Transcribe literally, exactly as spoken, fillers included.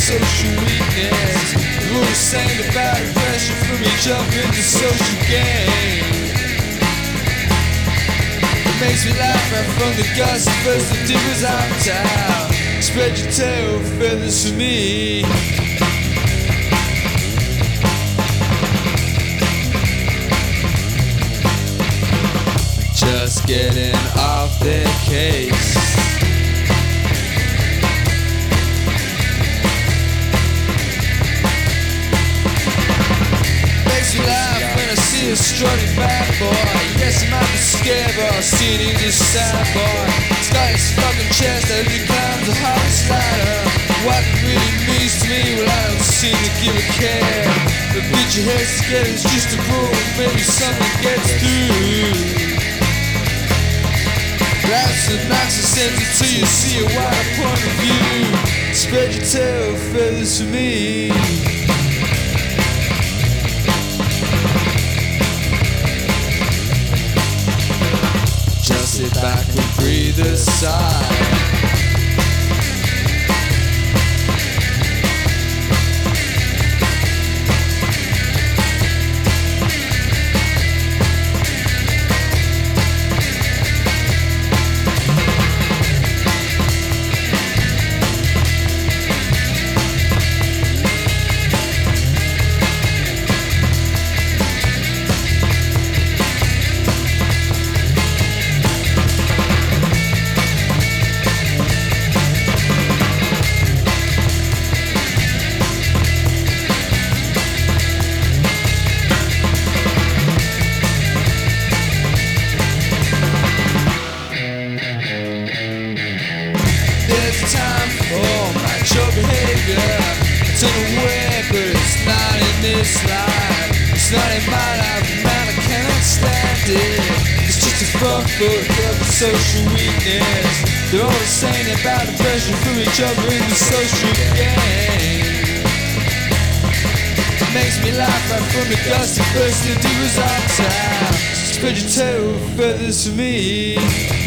social weakness. We're all saying about pressure from each other in the social game. It makes me laugh right from the gossip first the difference out of town. Spread your tail feathers for me. Just getting off their case. Makes me laugh when I see a strutting bad boy. Yes, he might be scared, but I've seen he's a sad boy. He's got his fucking chest that he climbs a house ladder. What it really means to me, well, I don't seem to give a care. But beat your heads together, it's just a rule. Maybe something gets through. That's the nicest sense until you see a wider point of view. Spread your tail feathers for me. Just sit back and breathe a sigh. There's time for macho behavior. It's unaware, but it's not in this life. It's not in my life, man, I cannot stand it. It's just a front foot of the social weakness. They're all saying about the pressure from each other in the social game. It makes me laugh right from the gusty first the divas out of town. Spread your tail feathers for me.